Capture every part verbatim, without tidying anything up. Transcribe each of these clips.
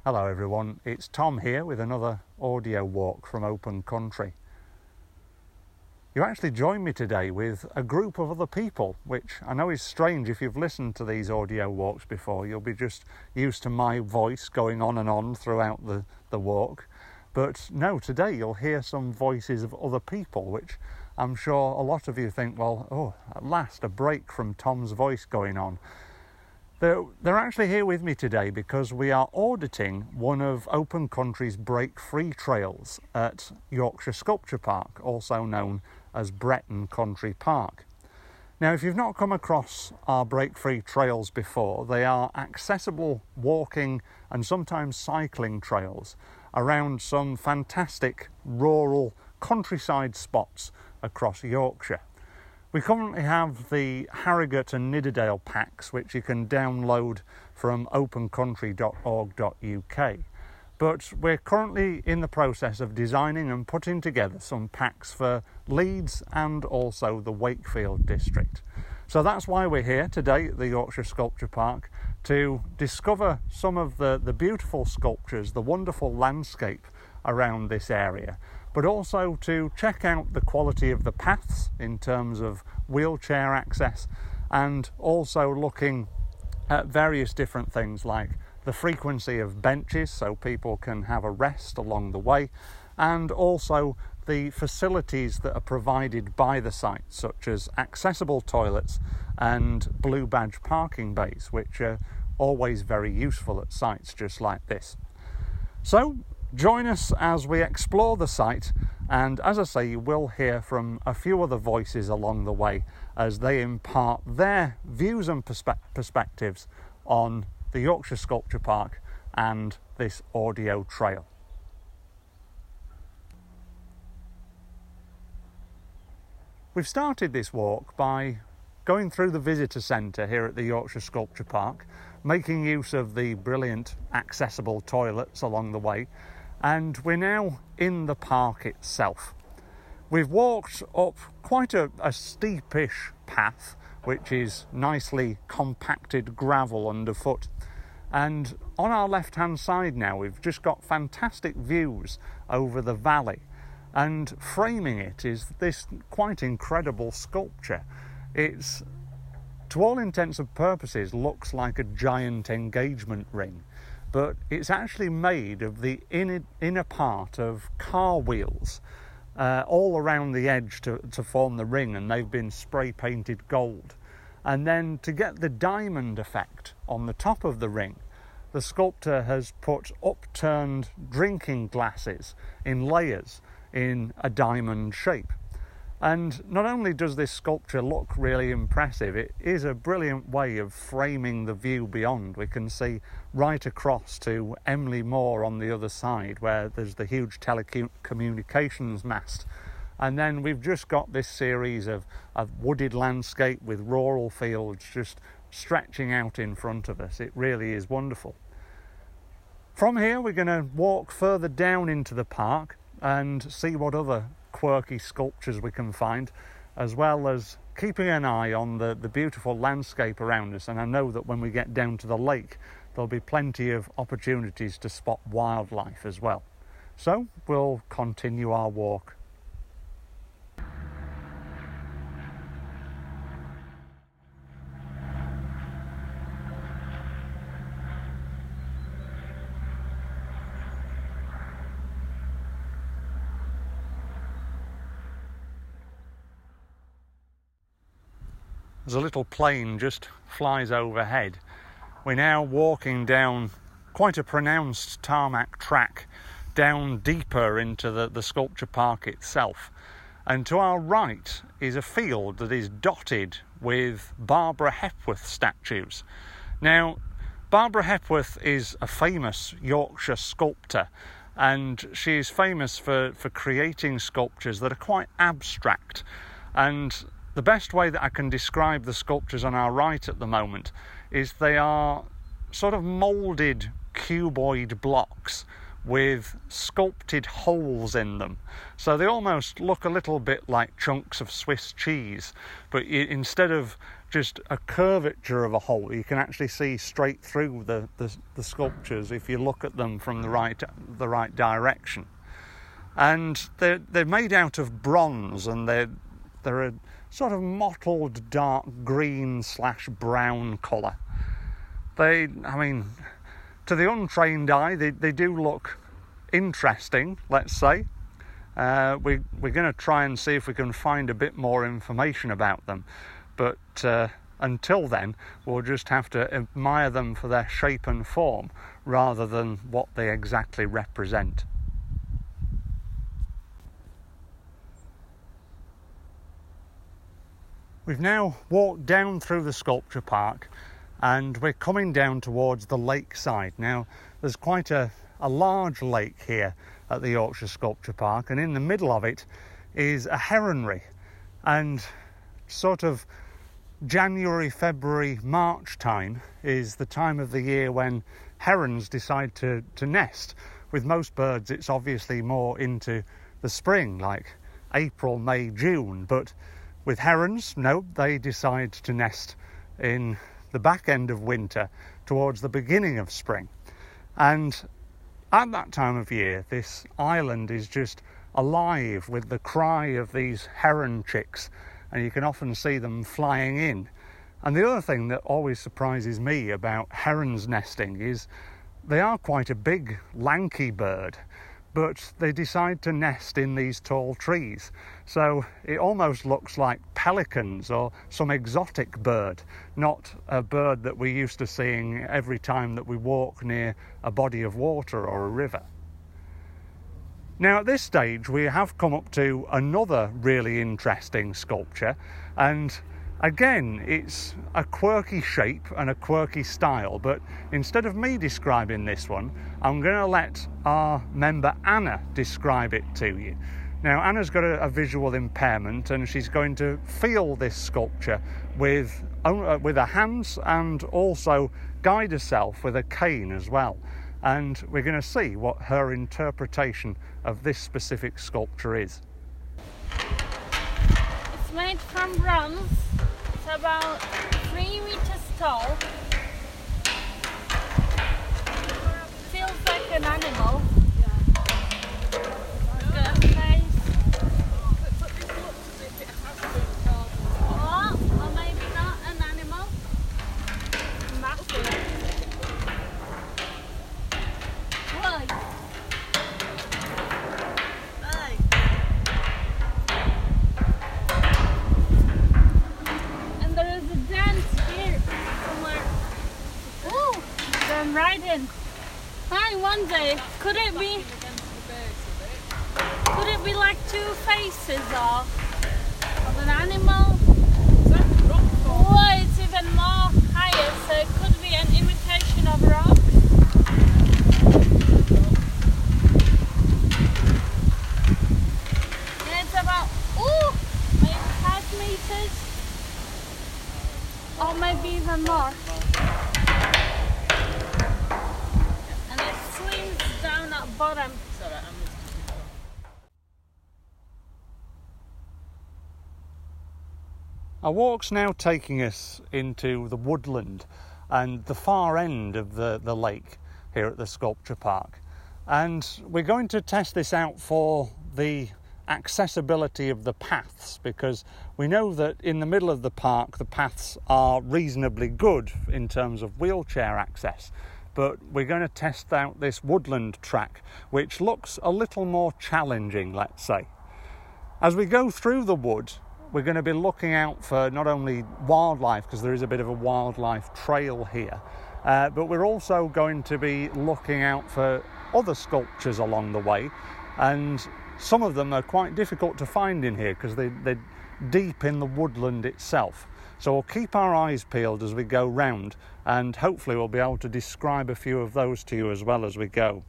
Hello everyone, it's Tom here with another audio walk from Open Country. You actually joined me today with a group of other people, which I know is strange if you've listened to these audio walks before. You'll be just used to my voice going on and on throughout the, the walk. But no, today you'll hear some voices of other people, which I'm sure a lot of you think, well, oh, at last a break from Tom's voice going on. They're, they're actually here with me today because we are auditing one of Open Country's break-free trails at Yorkshire Sculpture Park, also known as Bretton Country Park. Now, if you've not come across our break-free trails before, they are accessible walking and sometimes cycling trails around some fantastic rural countryside spots across Yorkshire. We currently have the Harrogate and Nidderdale packs, which you can download from open country dot org dot U K. But we're currently in the process of designing and putting together some packs for Leeds and also the Wakefield district. So that's why we're here today at the Yorkshire Sculpture Park, to discover some of the, the beautiful sculptures, the wonderful landscape around this area, but also to check out the quality of the paths in terms of wheelchair access, and also looking at various different things like the frequency of benches so people can have a rest along the way, and also the facilities that are provided by the site, such as accessible toilets and blue badge parking bays, which are always very useful at sites just like this. So join us as we explore the site, and as I say, you will hear from a few other voices along the way as they impart their views and perspe- perspectives on the Yorkshire Sculpture Park and this audio trail. We've started this walk by going through the visitor centre here at the Yorkshire Sculpture Park, making use of the brilliant accessible toilets along the way, and we're now in the park itself. We've walked up quite a, a steepish path, which is nicely compacted gravel underfoot, and on our left hand side now we've just got fantastic views over the valley, and framing it is this quite incredible sculpture. It's, to all intents and purposes, looks like a giant engagement ring, but it's actually made of the inner, inner part of car wheels uh, all around the edge to, to form the ring, and they've been spray painted gold. And then to get the diamond effect on the top of the ring, the sculptor has put upturned drinking glasses in layers in a diamond shape. And not only does this sculpture look really impressive, it is a brilliant way of framing the view beyond. We can see right across to Emley Moor on the other side, where there's the huge telecommunications mast. And then we've just got this series of, of wooded landscape with rural fields just stretching out in front of us. It really is wonderful. From here, we're going to walk further down into the park and see what other quirky sculptures we can find, as well as keeping an eye on the, the beautiful landscape around us. And I know that when we get down to the lake, there'll be plenty of opportunities to spot wildlife as well. So we'll continue our walk. As a little plane just flies overhead, we're now walking down quite a pronounced tarmac track down deeper into the, the sculpture park itself. And to our right is a field that is dotted with Barbara Hepworth statues. Now, Barbara Hepworth is a famous Yorkshire sculptor, and she is famous for, for creating sculptures that are quite abstract. And the best way that I can describe the sculptures on our right at the moment is they are sort of moulded cuboid blocks with sculpted holes in them. So they almost look a little bit like chunks of Swiss cheese, but instead of just a curvature of a hole. You can actually see straight through the, the, the sculptures if you look at them from the right the right direction. And they're, they're made out of bronze, and they're, they're a sort of mottled dark green slash brown colour. They, I mean, to the untrained eye, they, they do look interesting, let's say. Uh, we, we're going to try and see if we can find a bit more information about them. But uh, until then, we'll just have to admire them for their shape and form rather than what they exactly represent. We've now walked down through the sculpture park and we're coming down towards the lakeside. Now, there's quite a, a large lake here at the Yorkshire Sculpture Park, and in the middle of it is a heronry. And sort of January, February, March time is the time of the year when herons decide to, to nest. With most birds, it's obviously more into the spring, like April, May, June, but with herons, no, they decide to nest in the back end of winter towards the beginning of spring. And at that time of year, this island is just alive with the cry of these heron chicks, and you can often see them flying in. And the other thing that always surprises me about herons nesting is they are quite a big, lanky bird, but they decide to nest in these tall trees. So it almost looks like pelicans or some exotic bird, not a bird that we're used to seeing every time that we walk near a body of water or a river. Now, at this stage, we have come up to another really interesting sculpture, and again, it's a quirky shape and a quirky style, but instead of me describing this one, I'm going to let our member Anna describe it to you. Now, Anna's got a, a visual impairment, and she's going to feel this sculpture with, uh, with her hands and also guide herself with a cane as well. And we're going to see what her interpretation of this specific sculpture is. It's made from bronze. It's about three meters tall. Feels like an animal. Got a face. Oh, or maybe not an animal. Massive. Look. And there is a dance here somewhere. Ooh, then right in. I wonder, could it be, could it be like two faces of, of an animal? Oh, it's even more higher, so it could be an imitation of rock. And it's about, ooh, maybe five meters, or maybe even more. Down at bottom. Our walk's now taking us into the woodland and the far end of the, the lake here at the sculpture park. And we're going to test this out for the accessibility of the paths, because we know that in the middle of the park the paths are reasonably good in terms of wheelchair access. But we're going to test out this woodland track, which looks a little more challenging, let's say. As we go through the wood, we're going to be looking out for not only wildlife, because there is a bit of a wildlife trail here, uh, but we're also going to be looking out for other sculptures along the way, and some of them are quite difficult to find in here because they, they're deep in the woodland itself. So we'll keep our eyes peeled as we go round, and hopefully we'll be able to describe a few of those to you as well as we go.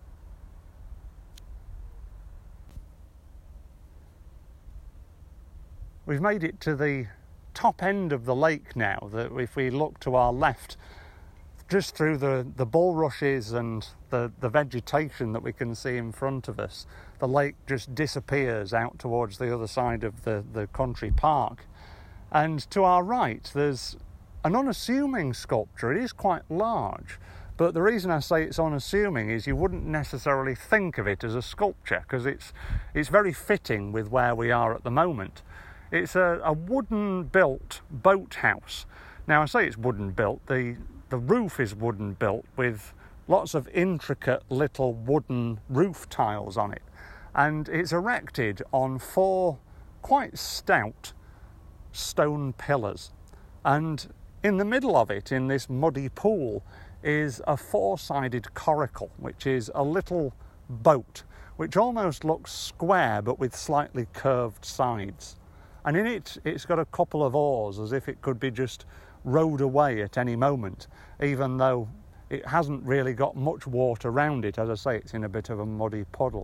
We've made it to the top end of the lake now. That if we look to our left, just through the, the bulrushes and the, the vegetation that we can see in front of us, the lake just disappears out towards the other side of the, the country park. And to our right, there's an unassuming sculpture. It is quite large, but the reason I say it's unassuming is you wouldn't necessarily think of it as a sculpture, because it's it's very fitting with where we are at the moment. It's a, a wooden built boathouse. Now I say it's wooden built, the, the roof is wooden built with lots of intricate little wooden roof tiles on it, and it's erected on four quite stout stone pillars, and in the middle of it, in this muddy pool, is a four-sided coracle, which is a little boat which almost looks square but with slightly curved sides. And in it, it's got a couple of oars, as if it could be just rowed away at any moment, even though it hasn't really got much water around it. As I say, it's in a bit of a muddy puddle.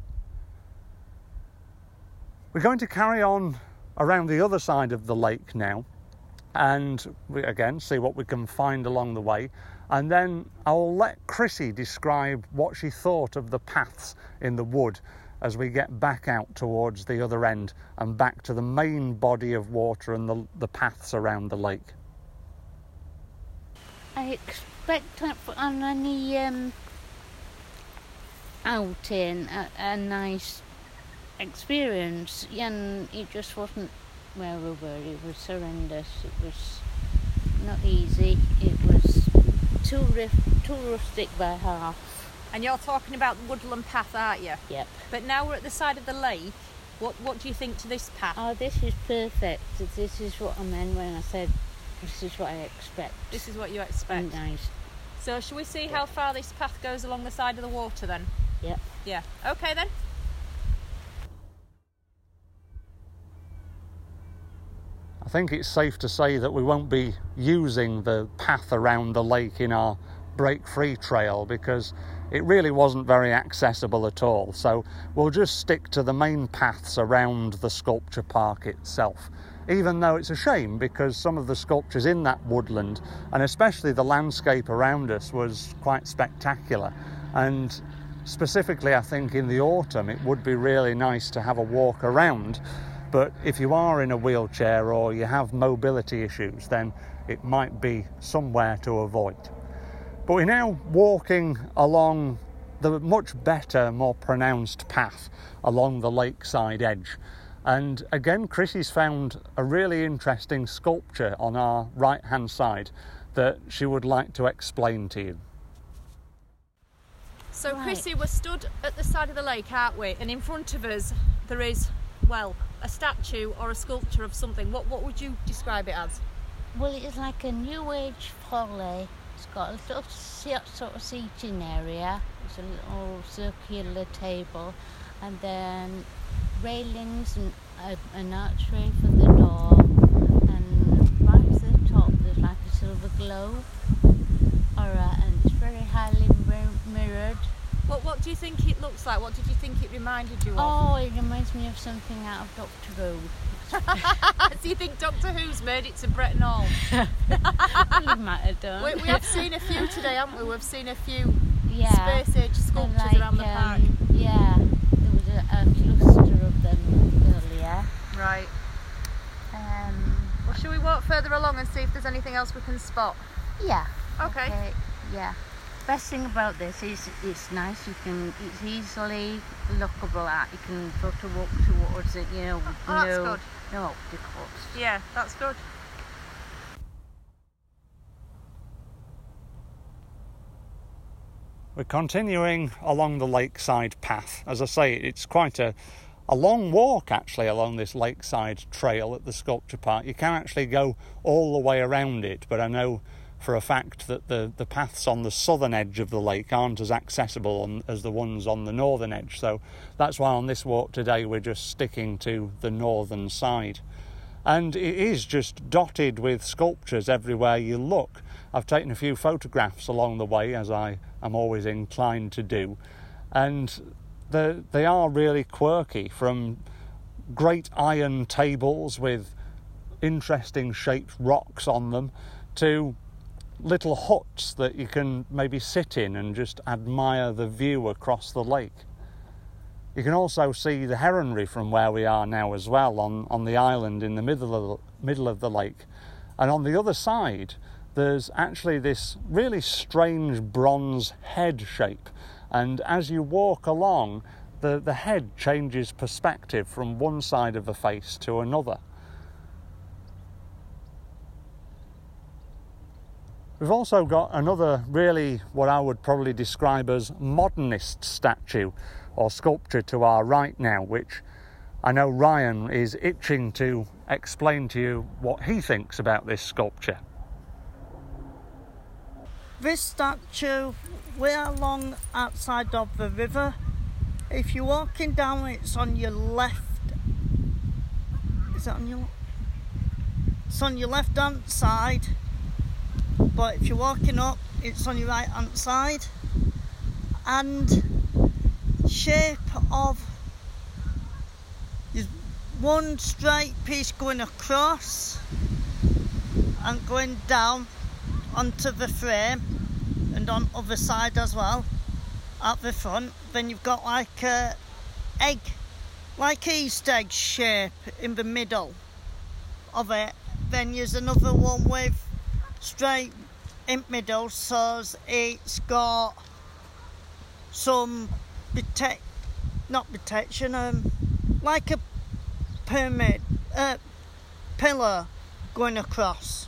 We're going to carry on around the other side of the lake now, and we, again, see what we can find along the way. And then I'll let Chrissy describe what she thought of the paths in the wood as we get back out towards the other end and back to the main body of water and the, the paths around the lake. I expect that on any um, outing, a, a nice experience, and it just wasn't where we were. It was horrendous. It was not easy. It was too, rif- too rustic by half. And you're talking about the woodland path, aren't you? Yep. But now we're at the side of the lake. What what do you think to this path? Oh, this is perfect. This is what I meant when I said this is what I expect. This is what you expect. Nice. So shall we see how far this path goes along the side of the water then? Yep. Yeah. Okay then. I think it's safe to say that we won't be using the path around the lake in our break-free trail, because it really wasn't very accessible at all. So we'll just stick to the main paths around the sculpture park itself, even though it's a shame, because some of the sculptures in that woodland, and especially the landscape around us, was quite spectacular. And specifically, I think in the autumn it would be really nice to have a walk around. But if you are in a wheelchair or you have mobility issues, then it might be somewhere to avoid. But we're now walking along the much better, more pronounced path along the lakeside edge. And again, Chrissy's found a really interesting sculpture on our right-hand side that she would like to explain to you. So Right. Chrissy, we're stood at the side of the lake, aren't we? And in front of us there is, well, a statue or a sculpture of something. What what would you describe it as? Well, it's like a new age folly. It's got a little se- sort of seating area. It's a little circular table, and then railings and a, an archway for the door. And right at the top, there's like a silver globe. Alright, and it's very highly mir- mirrored. What what do you think it looks like? What did you think it reminded you of? Oh, it reminds me of something out of Doctor Who. Do you think Doctor Who's made it to Bretton Hall? Well, he might have done. we, we have seen a few today, haven't we? We've seen a few yeah. space age sculptures And like, around the park. um, Yeah, there was a, a cluster of them earlier. Right. Um, Well, shall we walk further along and see if there's anything else we can spot? yeah. Okay. Yeah. Best thing about this is it's nice. You can it's easily lookable at. You can sort of walk towards it. You know, with Oh, that's no good. no obstacles. Yeah, that's good. We're continuing along the lakeside path. As I say, it's quite a, a long walk actually along this lakeside trail at the sculpture park. You can actually go all the way around it, but I know for a fact that the, the paths on the southern edge of the lake aren't as accessible on, as the ones on the northern edge. So that's why on this walk today we're just sticking to the northern side. And it is just dotted with sculptures everywhere you look. I've taken a few photographs along the way, as I am always inclined to do, and the, they are really quirky, from great iron tables with interesting shaped rocks on them to little huts that you can maybe sit in and just admire the view across the lake. You can also see the heronry from where we are now as well, on, on the island in the middle of the, middle of the lake. And on the other side, there's actually this really strange bronze head shape, and as you walk along, the, the head changes perspective from one side of the face to another. We've also got another really, what I would probably describe as modernist statue or sculpture to our right now, which I know Ryan is itching to explain to you what he thinks about this sculpture. This statue, we're along outside of the river. If you're walking down, it's on your left. Is it on your? It's on your left hand side. But if you're walking up, it's on your right hand side. And shape of one straight piece going across and going down onto the frame and on other side as well at the front. Then you've got like a egg, like Easter egg shape in the middle of it. Then there's another one with straight in middle, so it's got some protect, not protection, um, like a pyramid, uh, pillar going across.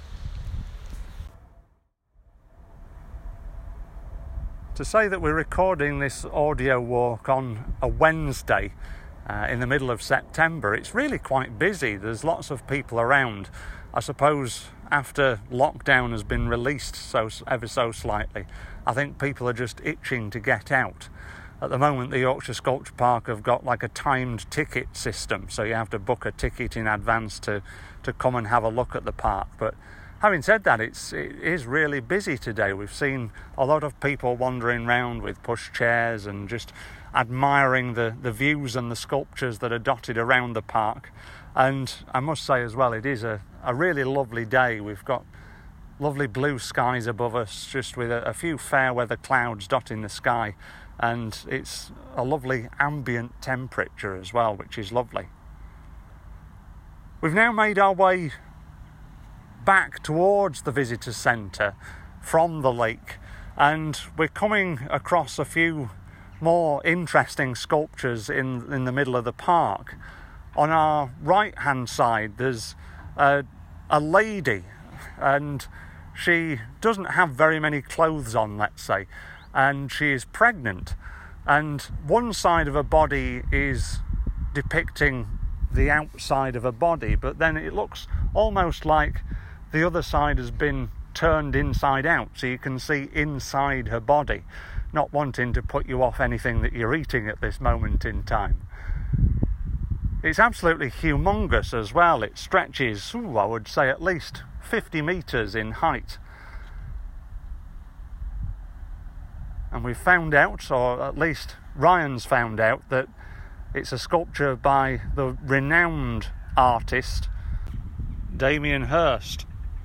To say that we're recording this audio walk on a Wednesday uh, in the middle of September, it's really quite busy. There's lots of people around. I suppose after lockdown has been released so ever so slightly, I think people are just itching to get out. At the moment, the Yorkshire Sculpture Park have got like a timed ticket system, so you have to book a ticket in advance to, to come and have a look at the park. But having said that, it's, it is really busy today. We've seen a lot of people wandering around with push chairs and just admiring the, the views and the sculptures that are dotted around the park. And I must say as well, it is a, a really lovely day. We've got lovely blue skies above us, just with a, a few fair weather clouds dotting the sky. And it's a lovely ambient temperature as well, which is lovely. We've now made our way back towards the visitor centre from the lake, and we're coming across a few more interesting sculptures in, in the middle of the park. On our right hand side there's a, a lady, and she doesn't have very many clothes on, let's say, and she is pregnant, and one side of her body is depicting the outside of her body, but then it looks almost like the other side has been turned inside out, so you can see inside her body. Not wanting to put you off anything that you're eating at this moment in time. It's absolutely humongous as well. It stretches, ooh, I would say at least fifty metres in height. And we've found out, or at least Ryan's found out, that it's a sculpture by the renowned artist Damien Hirst.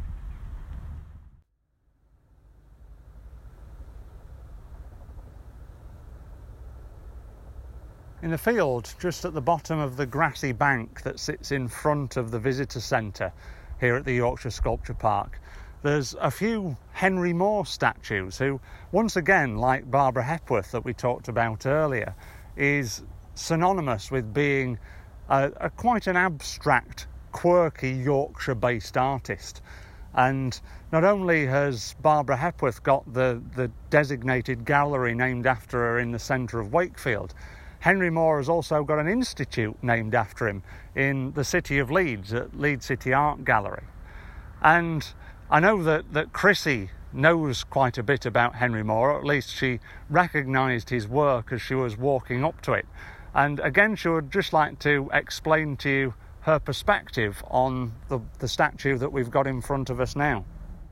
In the field, just at the bottom of the grassy bank that sits in front of the visitor centre here at the Yorkshire Sculpture Park, there's a few Henry Moore statues who, once again, like Barbara Hepworth that we talked about earlier, is synonymous with being a, a quite an abstract, quirky Yorkshire-based artist. And not only has Barbara Hepworth got the, the designated gallery named after her in the centre of Wakefield, Henry Moore has also got an institute named after him in the city of Leeds, at Leeds City Art Gallery. And I know that, that Chrissy knows quite a bit about Henry Moore, or at least she recognised his work as she was walking up to it. And again, she would just like to explain to you her perspective on the, the statue that we've got in front of us now.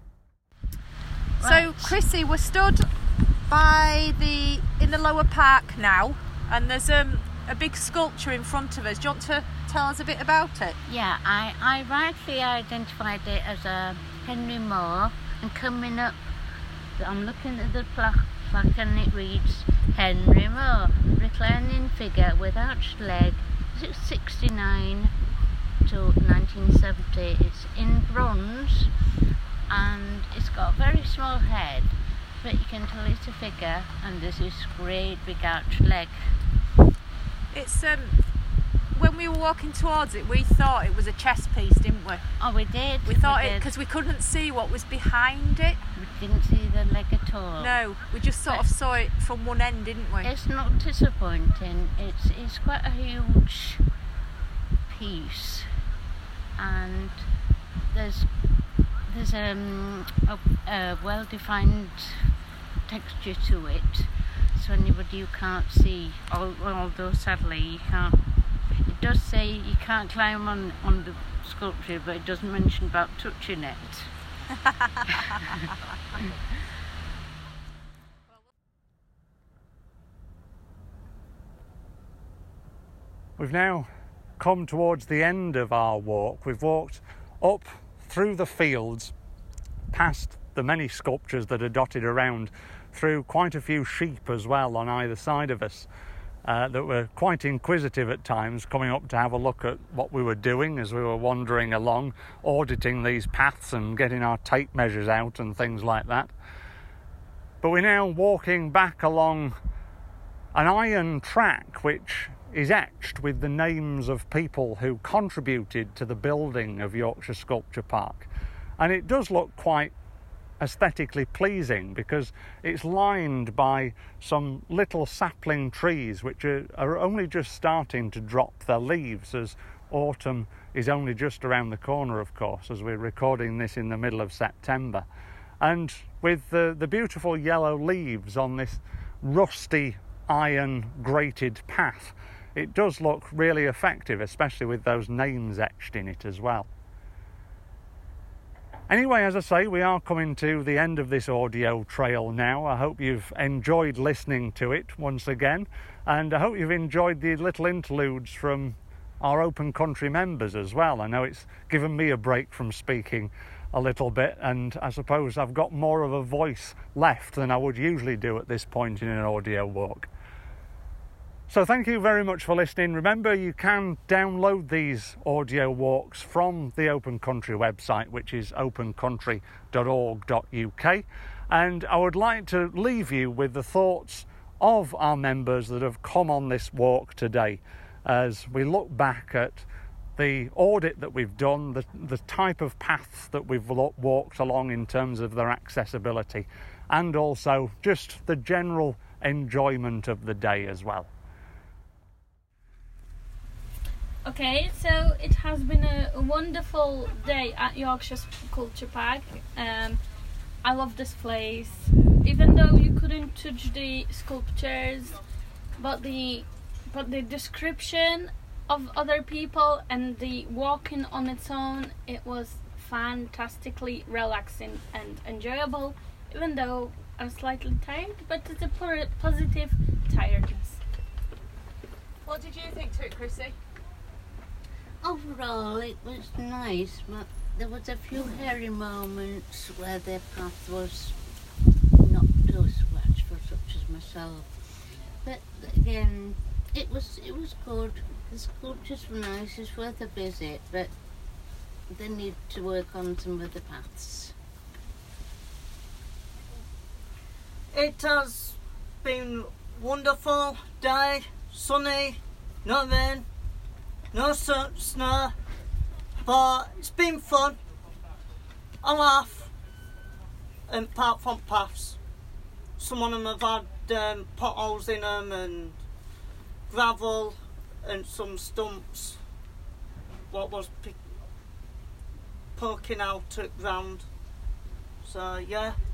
So, Chrissy, we're stood by the in the lower park now, and there's um, a big sculpture in front of us. Do you want to tell us a bit about it? Yeah, I, I rightly identified it as a Henry Moore, and coming up, I'm looking at the plaque, plaque and it reads Henry Moore, reclining figure with arched leg, sixty-nine to nineteen seventy. It's in bronze, and it's got a very small head, but you can tell it's a figure, and there's this great big arched leg. It's um when we were walking towards it, we thought it was a chess piece, didn't we? Oh, we did. We thought we it did. because we couldn't see what was behind it. We didn't see the leg at all. No, we just sort of saw it from one end, didn't we? It's not disappointing. It's it's quite a huge piece, and there's there's um, a, a well-defined texture to it. So anybody who can't see, although sadly you can't. It does say you can't climb on on the sculpture, but it doesn't mention about touching it. We've now come towards the end of our walk. We've walked up through the fields, past the many sculptures that are dotted around, through quite a few sheep as well on either side of us, uh, that were quite inquisitive at times, coming up to have a look at what we were doing as we were wandering along, auditing these paths and getting our tape measures out and things like that. But we're now walking back along an iron track which is etched with the names of people who contributed to the building of Yorkshire Sculpture Park. And it does look quite aesthetically pleasing because it's lined by some little sapling trees which are, are only just starting to drop their leaves, as autumn is only just around the corner, of course, as we're recording this in the middle of September. And with the, the beautiful yellow leaves on this rusty iron grated path, it does look really effective, especially with those names etched in it as well. Anyway, as I say, we are coming to the end of this audio trail now. I hope you've enjoyed listening to it once again, and I hope you've enjoyed the little interludes from our Open Country members as well. I know it's given me a break from speaking a little bit, and I suppose I've got more of a voice left than I would usually do at this point in an audio walk. So thank you very much for listening. Remember, you can download these audio walks from the Open Country website, which is open country dot org dot U K. And I would like to leave you with the thoughts of our members that have come on this walk today, as we look back at the audit that we've done, the, the type of paths that we've walked along in terms of their accessibility, and also just the general enjoyment of the day as well. Okay, so it has been a, a wonderful day at Yorkshire Sculpture Park. Um, I love this place, even though you couldn't touch the sculptures, but the but the description of other people and the walking on its own, it was fantastically relaxing and enjoyable, even though I'm slightly tired, but it's a positive tiredness. What did you think to it, Chrissy? Overall, it was nice, but there was a few hairy moments where the path was not to scratch for such as myself. But again, it was it was good. The sculptures were nice. It's worth a visit, but they need to work on some of the paths. It has been wonderful day, sunny, no rain, no sun, snow, but it's been fun, a laugh, and apart from paths, some of them have had um, potholes in them and gravel and some stumps what was pick, poking out at ground, so yeah.